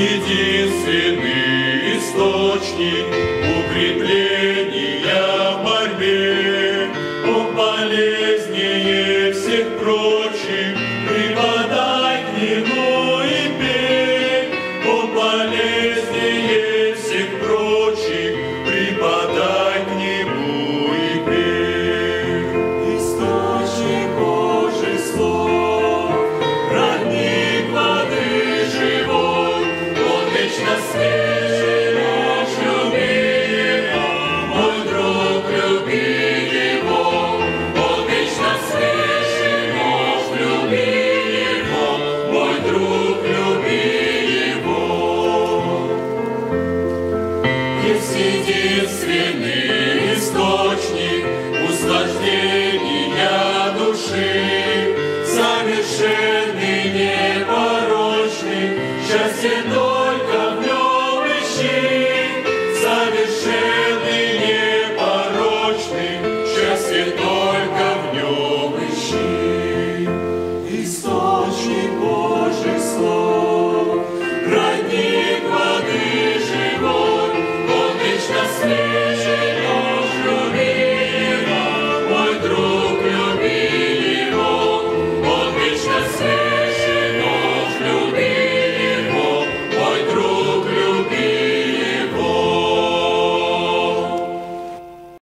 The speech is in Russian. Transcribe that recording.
единственный источник укрепления в борьбе. Он полезнее всех прочих, припадай к Нему и пей. Он полезнее всех прочих, припадай к Нему и пей. Источник Божий слов, родник воды живой, Он вечно свежий, наш люби Его, мой друг, люби Его. Он вечно свежий, наш люби Его, мой друг, люби Его. Есть единственный